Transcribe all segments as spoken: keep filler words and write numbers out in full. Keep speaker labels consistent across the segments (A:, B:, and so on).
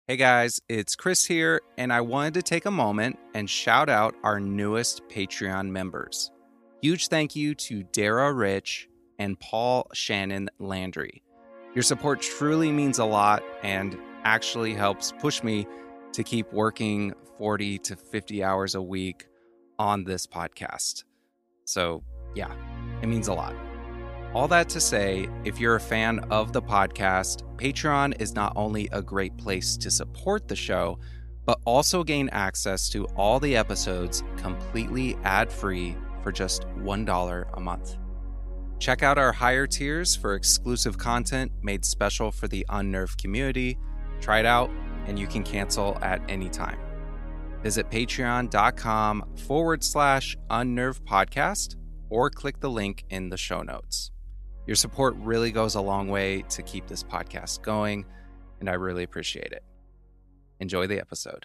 A: Hey guys, it's Chris here, and I wanted to take a moment and shout out our newest Patreon members. Huge thank you to Dara Rich and Paul Shannon Landry. Your support truly means a lot and actually helps push me to keep working forty to fifty hours a week on this podcast. So yeah, it means a lot. All that to say, if you're a fan of the podcast, Patreon is not only a great place to support the show, but also gain access to all the episodes completely ad-free for just one dollar a month. Check out our higher tiers for exclusive content made special for the Unnerved community. Try it out, and you can cancel at any time. Visit patreon.com forward slash unnerved podcast or click the link in the show notes. Your support really goes a long way to keep this podcast going, and I really appreciate it. Enjoy the episode.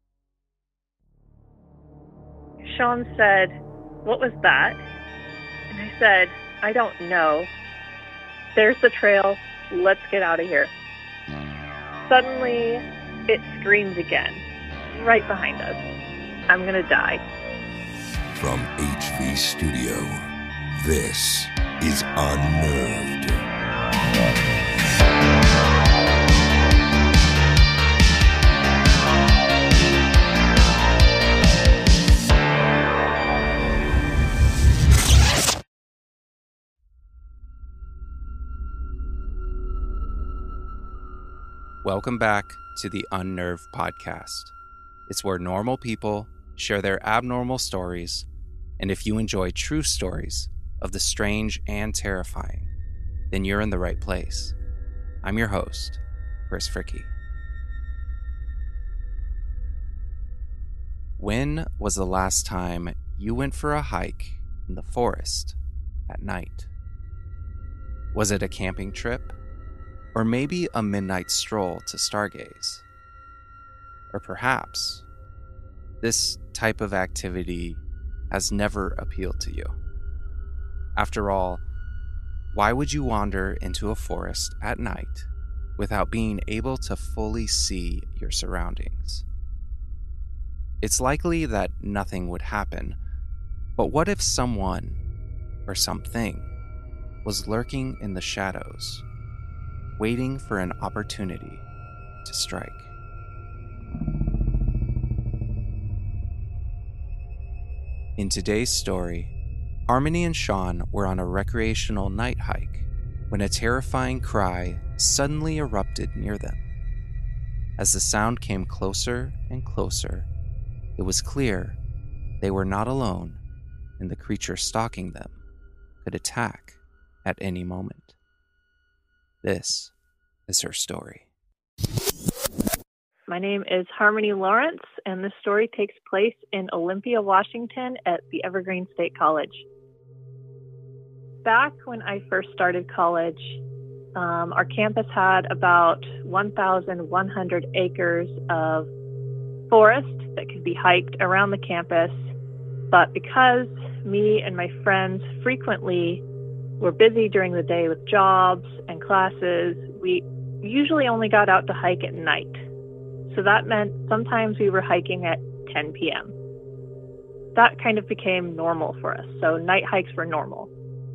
B: Sean said, "What was that?" And I said, "I don't know. There's the trail. Let's get out of here." Suddenly, it screamed again, right behind us. I'm gonna die.
C: From H V Studio, this is Unnerved.
A: Welcome back to the Unnerved podcast. It's where normal people share their abnormal stories, and if you enjoy true stories of the strange and terrifying, then you're in the right place. I'm your host, Chris Fricke. When was the last time you went for a hike in the forest at night? Was it a camping trip? Or maybe a midnight stroll to stargaze? Or perhaps this type of activity has never appealed to you. After all, why would you wander into a forest at night without being able to fully see your surroundings? It's likely that nothing would happen, but what if someone or something was lurking in the shadows, waiting for an opportunity to strike? In today's story, Harmony and Sean were on a recreational night hike when a terrifying cry suddenly erupted near them. As the sound came closer and closer, it was clear they were not alone, and the creature stalking them could attack at any moment. This is her story.
B: My name is Harmony Lawrence, and this story takes place in Olympia, Washington at the Evergreen State College. Back when I first started college, um, our campus had about one thousand one hundred acres of forest that could be hiked around the campus. But because me and my friends frequently were busy during the day with jobs and classes, we usually only got out to hike at night. So that meant sometimes we were hiking at ten p.m. That kind of became normal for us. So night hikes were normal.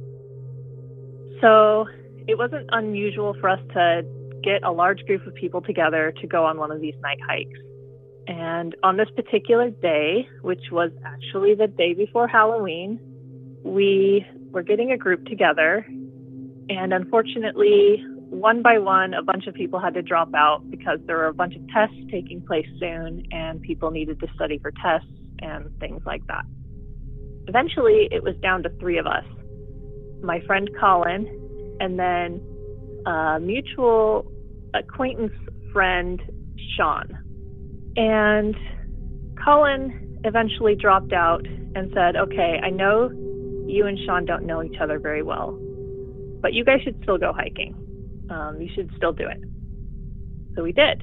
B: So it wasn't unusual for us to get a large group of people together to go on one of these night hikes. And on this particular day, which was actually the day before Halloween, we were getting a group together. And unfortunately, one by one, a bunch of people had to drop out because there were a bunch of tests taking place soon and people needed to study for tests and things like that. Eventually, it was down to three of us. My friend Colin, and then a mutual acquaintance friend, Sean. And Colin eventually dropped out and said, "Okay, I know you and Sean don't know each other very well, but you guys should still go hiking. Um, you should still do it." So we did.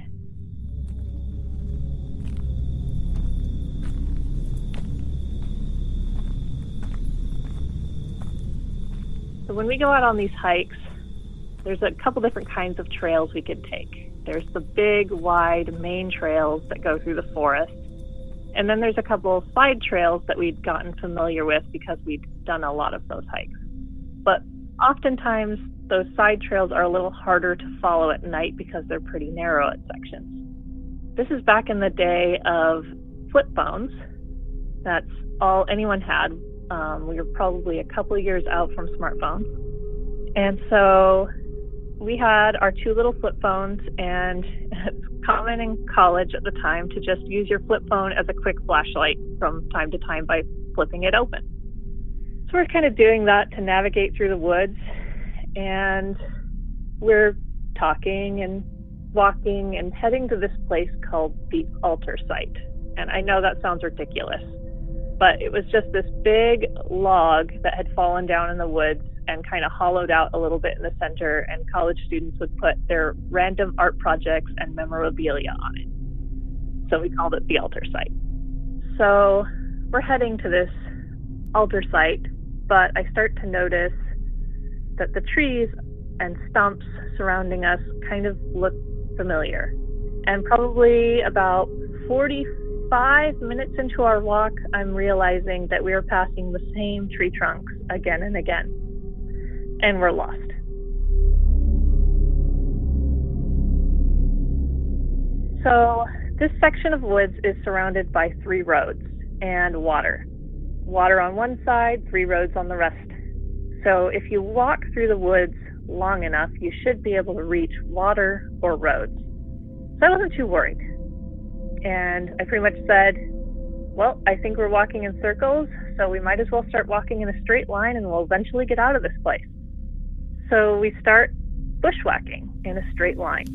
B: So when we go out on these hikes, there's a couple different kinds of trails we could take. There's the big, wide main trails that go through the forest. And then there's a couple of side trails that we'd gotten familiar with because we'd done a lot of those hikes. But oftentimes, those side trails are a little harder to follow at night because they're pretty narrow at sections. This is back in the day of flip phones. That's all anyone had. Um, we were probably a couple of years out from smartphones. And so we had our two little flip phones, and it's common in college at the time to just use your flip phone as a quick flashlight from time to time by flipping it open. So we're kind of doing that to navigate through the woods, and we're talking and walking and heading to this place called the altar site. And I know that sounds ridiculous, but it was just this big log that had fallen down in the woods and kind of hollowed out a little bit in the center, and college students would put their random art projects and memorabilia on it. So we called it the altar site. So we're heading to this altar site, but I start to notice that the trees and stumps surrounding us kind of look familiar. And probably about forty-five minutes into our walk, I'm realizing that we are passing the same tree trunks again and again. And we're lost. So this section of woods is surrounded by three roads and water. Water on one side, three roads on the rest. So if you walk through the woods long enough, you should be able to reach water or roads. So I wasn't too worried. And I pretty much said, well, I think we're walking in circles, so we might as well start walking in a straight line and we'll eventually get out of this place. So we start bushwhacking in a straight line.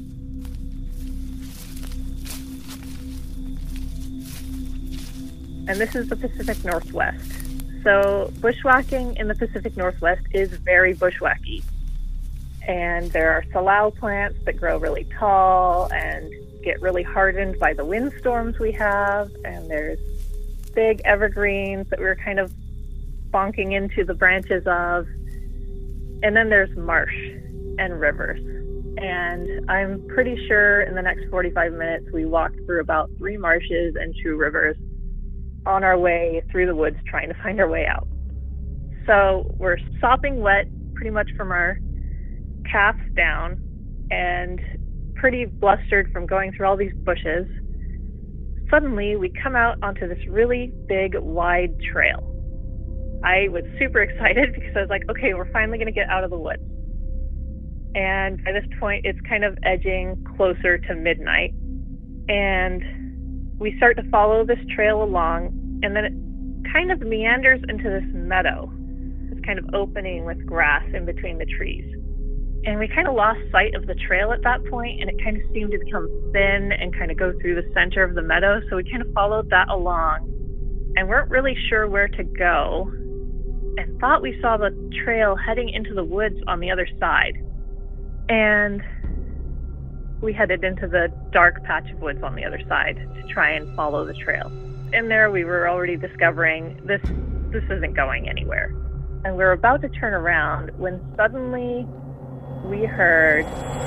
B: And this is the Pacific Northwest. So bushwhacking in the Pacific Northwest is very bushwhacky. And there are salal plants that grow really tall and get really hardened by the windstorms we have. And there's big evergreens that we were kind of bonking into the branches of. And then there's marsh and rivers. And I'm pretty sure in the next forty-five minutes, we walked through about three marshes and two rivers on our way through the woods trying to find our way out. So we're sopping wet pretty much from our calves down and pretty blustered from going through all these bushes. Suddenly, we come out onto this really big, wide trail. I was super excited because I was like, okay, we're finally going to get out of the woods. And by this point, it's kind of edging closer to midnight. And we start to follow this trail along, and then it kind of meanders into this meadow. This kind of opening with grass in between the trees. And we kind of lost sight of the trail at that point, and it kind of seemed to become thin and kind of go through the center of the meadow. So we kind of followed that along and weren't really sure where to go, and thought we saw the trail heading into the woods on the other side. And we headed into the dark patch of woods on the other side to try and follow the trail. In there, we were already discovering this, this isn't going anywhere. And we were about to turn around when suddenly we heard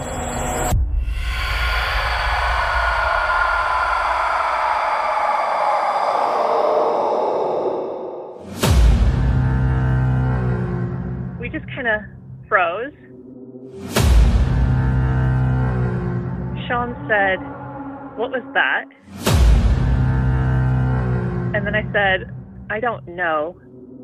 B: we just kind of froze. Sean said, "What was that?" And then I said, "I don't know."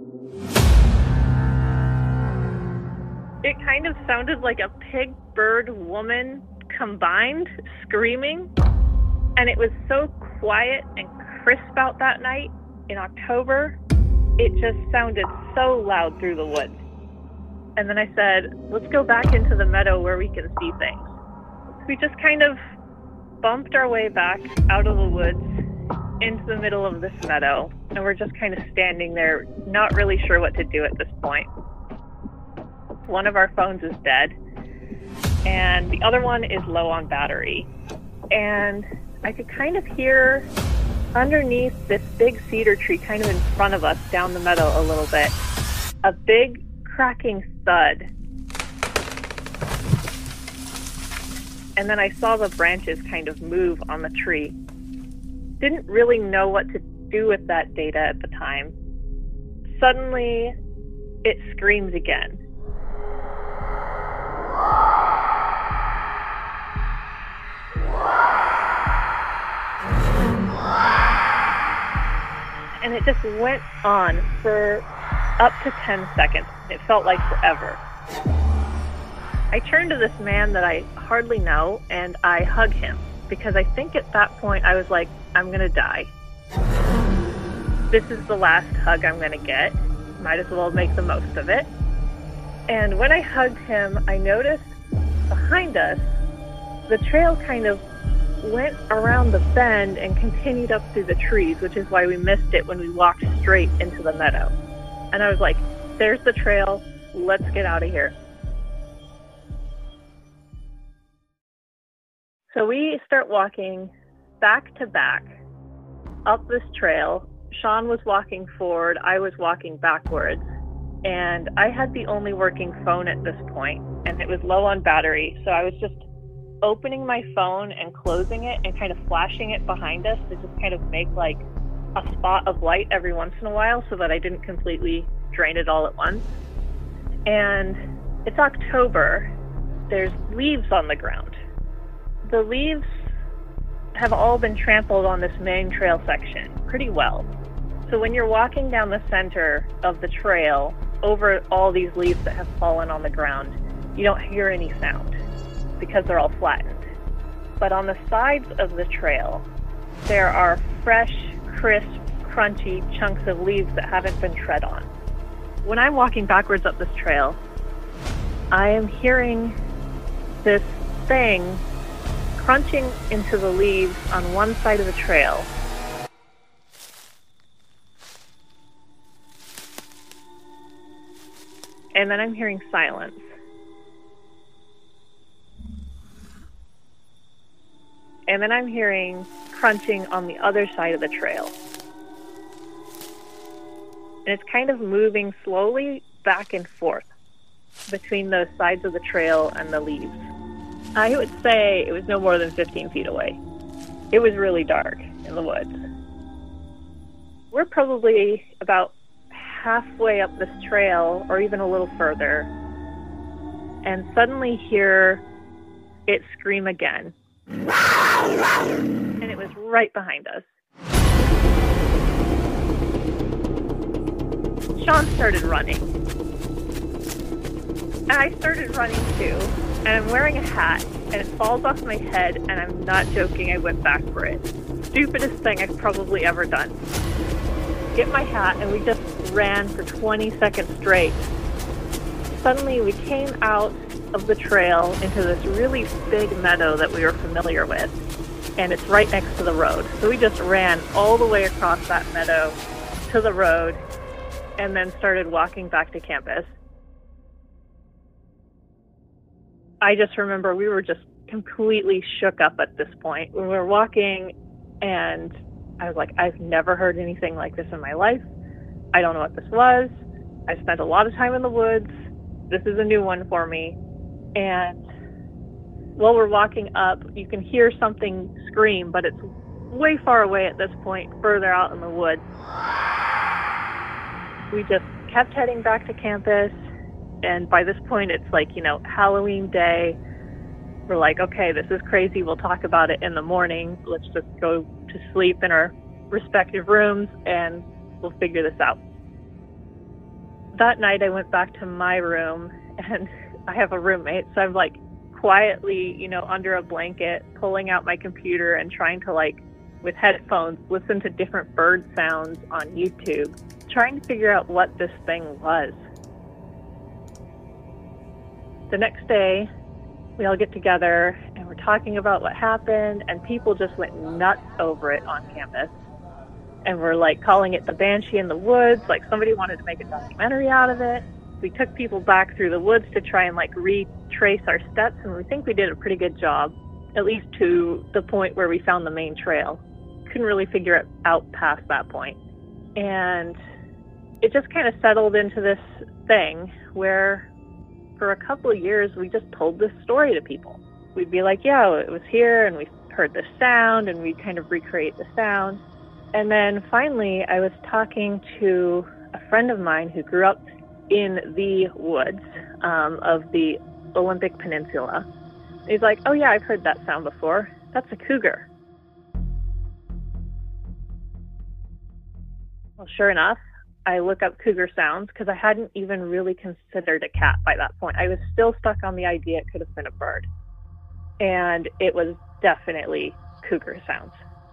B: It kind of sounded like a pig, bird, woman combined screaming. And it was so quiet and crisp out that night in October. It just sounded so loud through the woods. And then I said, let's go back into the meadow where we can see things. We just kind of bumped our way back out of the woods into the middle of this meadow. And we're just kind of standing there, not really sure what to do at this point. One of our phones is dead, and the other one is low on battery. And I could kind of hear underneath this big cedar tree kind of in front of us down the meadow a little bit, a big cracking thud. and then I saw the branches kind of move on the tree. Didn't really know what to do with that data at the time. Suddenly, it screams again. And it just went on for up to ten seconds. It felt like forever. I turned to this man that I hardly know, and I hug him, because I think at that point I was like, I'm gonna die. This is the last hug I'm gonna get. Might as well make the most of it. And when I hugged him, I noticed behind us, the trail kind of went around the bend and continued up through the trees, which is why we missed it when we walked straight into the meadow. And I was like, there's the trail, let's get out of here. So we start walking back to back up this trail. Sean was walking forward, I was walking backwards, and I had the only working phone at this point, and it was low on battery, so I was just opening my phone and closing it and kind of flashing it behind us to just kind of make like a spot of light every once in a while so that I didn't completely drain it all at once. And it's October. There's leaves on the ground. The leaves have all been trampled on this main trail section pretty well. So when you're walking down the center of the trail over all these leaves that have fallen on the ground, you don't hear any sound because they're all flattened. But on the sides of the trail, there are fresh, crisp, crunchy chunks of leaves that haven't been tread on. When I'm walking backwards up this trail, I am hearing this thing crunching into the leaves on one side of the trail. And then I'm hearing silence. And then I'm hearing crunching on the other side of the trail. And it's kind of moving slowly back and forth between those sides of the trail and the leaves. I would say it was no more than fifteen feet away. It was really dark in the woods. We're probably about halfway up this trail, or even a little further, and suddenly hear it scream again. And it was right behind us. Sean started running. And I started running too. And I'm wearing a hat, and it falls off my head, and I'm not joking, I went back for it. Stupidest thing I've probably ever done. Get my hat, and we just ran for twenty seconds straight. Suddenly we came out of the trail into this really big meadow that we were familiar with, and it's right next to the road. So we just ran all the way across that meadow to the road, and then started walking back to campus. I just remember we were just completely shook up at this point. We were walking, and I was like, I've never heard anything like this in my life. I don't know what this was. I spent a lot of time in the woods. This is a new one for me. And while we're walking up, you can hear something scream, but it's way far away at this point, further out in the woods. We just kept heading back to campus. And by this point, it's like, you know, Halloween day. We're like, okay, this is crazy. We'll talk about it in the morning. Let's just go to sleep in our respective rooms, and we'll figure this out. That night, I went back to my room, and I have a roommate, so I'm like quietly, you know, under a blanket, pulling out my computer and trying to, like, with headphones, listen to different bird sounds on YouTube, trying to figure out what this thing was. The next day, we all get together and we're talking about what happened, and people just went nuts over it on campus. And we're like calling it the Banshee in the Woods, like somebody wanted to make a documentary out of it. We took people back through the woods to try and like retrace our steps, and we think we did a pretty good job, at least to the point where we found the main trail. Couldn't really figure it out past that point. And it just kind of settled into this thing where for a couple of years, we just told this story to people. we'd be like, yeah, it was here, and we heard the sound, and we'd kind of recreate the sound. And then finally, I was talking to a friend of mine who grew up in the woods um, of the Olympic Peninsula. He's like, oh yeah, I've heard that sound before. That's a cougar. Well, sure enough, I look up cougar sounds because I hadn't even really considered a cat by that point. I was still stuck on the idea it could have been a bird. And it was definitely cougar sounds.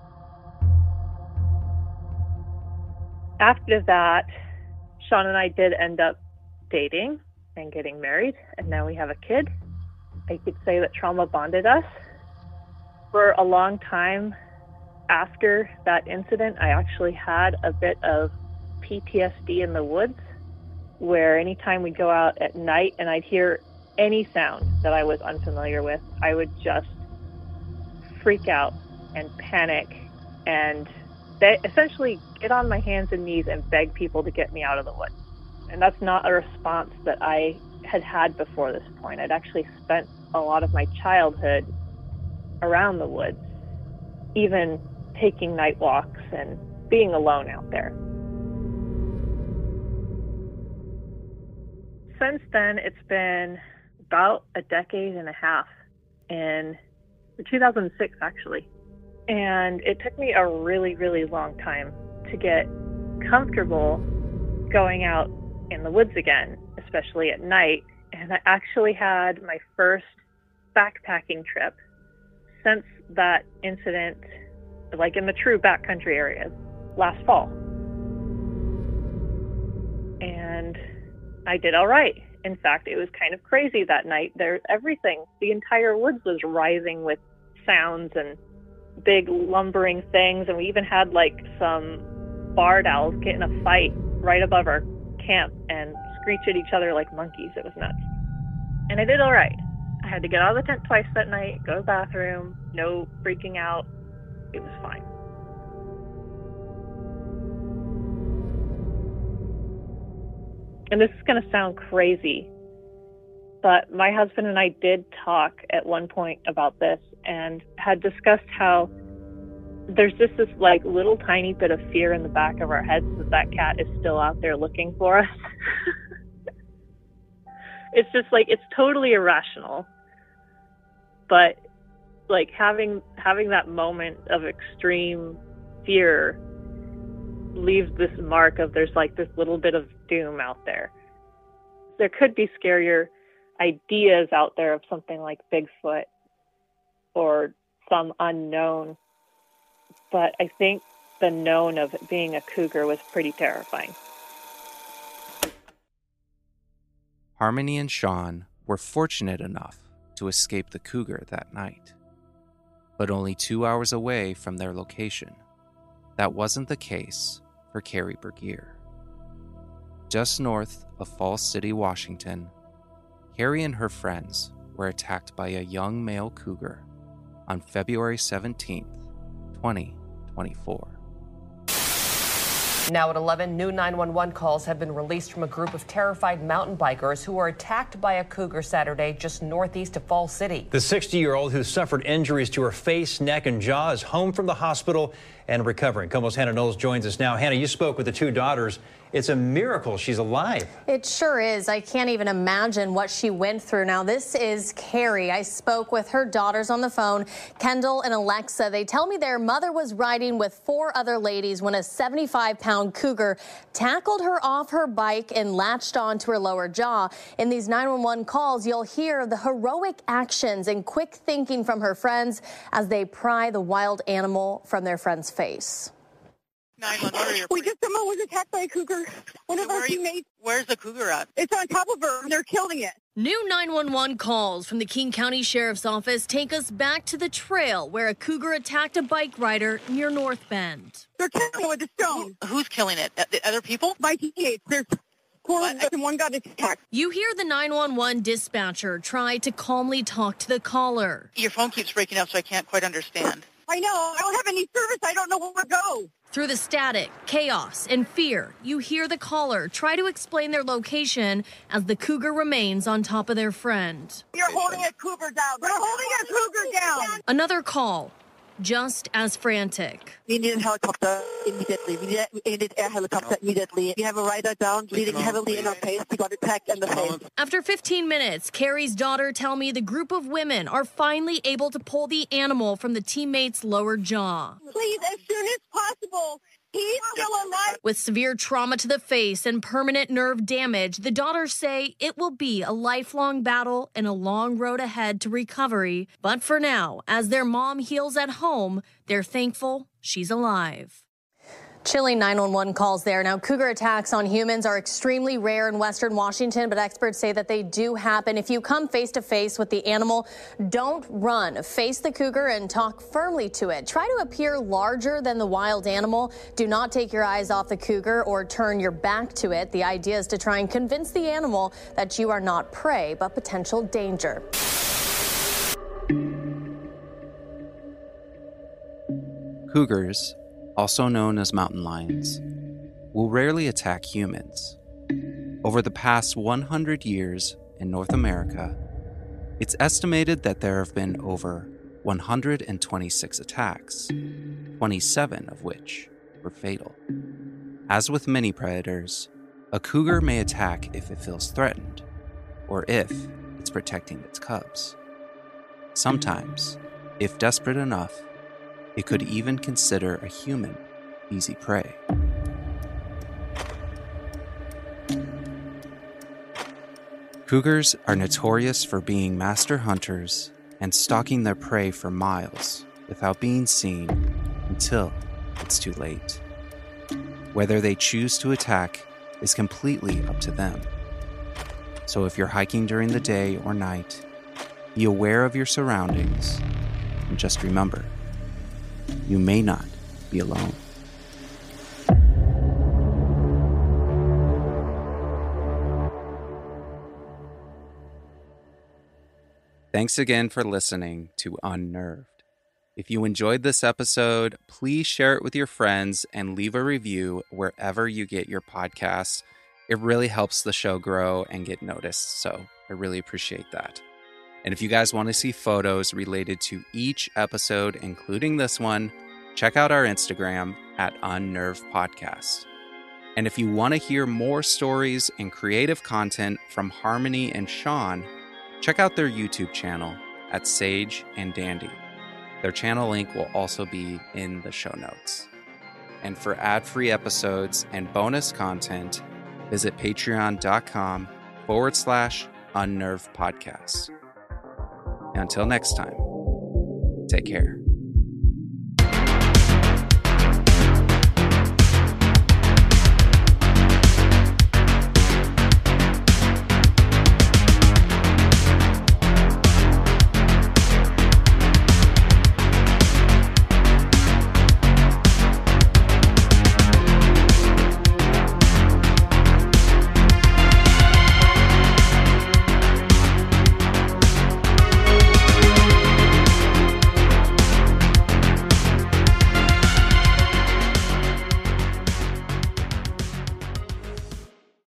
B: After that, Sean and I did end up dating and getting married, and now we have a kid. I could say that trauma bonded us. For a long time after that incident, I actually had a bit of P T S D in the woods, where anytime we'd go out at night and I'd hear any sound that I was unfamiliar with, I would just freak out and panic and be- essentially get on my hands and knees and beg people to get me out of the woods. And that's not a response that I had had before this point. I'd actually spent a lot of my childhood around the woods, even taking night walks and being alone out there. Since then, it's been about a decade and a half, in two thousand six actually. And it took me a really, really long time to get comfortable going out in the woods again, especially at night. And I actually had my first backpacking trip since that incident, like in the true backcountry areas, last fall. And I did all right. In fact, it was kind of crazy that night. There, everything, the entire woods was rising with sounds and big lumbering things. And we even had like some barred owls get in a fight right above our camp and screech at each other like monkeys. It was nuts. And I did all right. I had to get out of the tent twice that night, go to the bathroom, no freaking out. It was fine. And this is going to sound crazy, but my husband and I did talk at one point about this and had discussed how there's just this like little tiny bit of fear in the back of our heads that that cat is still out there looking for us. It's just like, it's totally irrational, but like having having that moment of extreme fear leaves this mark of there's like this little bit of doom out there. There could be scarier ideas out there of something like Bigfoot or some unknown, but I think the known of it being a cougar was pretty terrifying.
A: Harmony and Sean were fortunate enough to escape the cougar that night, but only two hours away from their location. That wasn't the case for Carrie Bergier. Just north of Falls City, Washington, Carrie and her friends were attacked by a young male cougar on February seventeenth, twenty twenty-four.
D: Now at eleven, new nine one one calls have been released from a group of terrified mountain bikers who were attacked by a cougar Saturday just northeast of Falls City.
E: The sixty-year-old who suffered injuries to her face, neck, and jaw is home from the hospital and recovering. KOMO's Hannah Knowles joins us now. Hannah, you spoke with the two daughters. It's a miracle she's alive.
F: It sure is. I can't even imagine what she went through. Now, this is Carrie. I spoke with her daughters on the phone, Kendall and Alexa. They tell me their mother was riding with four other ladies when a seventy-five pound cougar tackled her off her bike and latched onto her lower jaw. In these nine one one calls, you'll hear the heroic actions and quick thinking from her friends as they pry the wild animal from their friend's face.
G: We just someone was attacked by a cougar. One of our teammates.
H: Where's the cougar at?
G: It's on top of her, and they're killing it.
I: New nine one one calls from the King County Sheriff's Office take us back to the trail where a cougar attacked a bike rider near North Bend.
G: They're killing it with a stone.
H: Who, who's killing it? The other people?
G: My teammates. There's four of them, and one got attacked.
I: You hear the nine one one dispatcher try to calmly talk to the caller.
H: Your phone keeps breaking up, so I can't quite understand.
G: I know. I don't have any service. I don't know where to go.
I: Through the static, chaos, and fear, you hear the caller try to explain their location as the cougar remains on top of their friend.
G: You're holding a cougar down. We're holding a cougar down.
I: Another call, just as frantic.
H: We need a helicopter immediately. We need, we need air helicopter immediately. We have a rider down, bleeding heavily in our face. We got attacked in the face.
I: After fifteen minutes, Carrie's daughter tell me the group of women are finally able to pull the animal from the teammate's lower jaw.
G: Please, as soon as possible. He's still alive.
I: With severe trauma to the face and permanent nerve damage, the daughters say it will be a lifelong battle and a long road ahead to recovery. But for now, as their mom heals at home, they're thankful she's alive.
F: Chilling nine one one calls there. Now, cougar attacks on humans are extremely rare in Western Washington, but experts say that they do happen. If you come face to face with the animal, don't run. Face the cougar and talk firmly to it. Try to appear larger than the wild animal. Do not take your eyes off the cougar or turn your back to it. The idea is to try and convince the animal that you are not prey, but potential danger.
A: Cougars, also known as mountain lions, will rarely attack humans. Over the past one hundred years in North America, it's estimated that there have been over one hundred twenty-six attacks, twenty-seven of which were fatal. As with many predators, a cougar may attack if it feels threatened, or if it's protecting its cubs. Sometimes, if desperate enough, it could even consider a human easy prey. Cougars are notorious for being master hunters and stalking their prey for miles without being seen until it's too late. Whether they choose to attack is completely up to them. So if you're hiking during the day or night, be aware of your surroundings and just remember, you may not be alone. Thanks again for listening to Unnerved. If you enjoyed this episode, please share it with your friends and leave a review wherever you get your podcasts. It really helps the show grow and get noticed, so I really appreciate that. And if you guys want to see photos related to each episode, including this one, check out our Instagram at Unnerved Podcast. And if you want to hear more stories and creative content from Harmony and Sean, check out their YouTube channel at Sage and Dandy. Their channel link will also be in the show notes. And for ad-free episodes and bonus content, visit patreon.com forward slash Unnerved Podcast. Until next time, take care.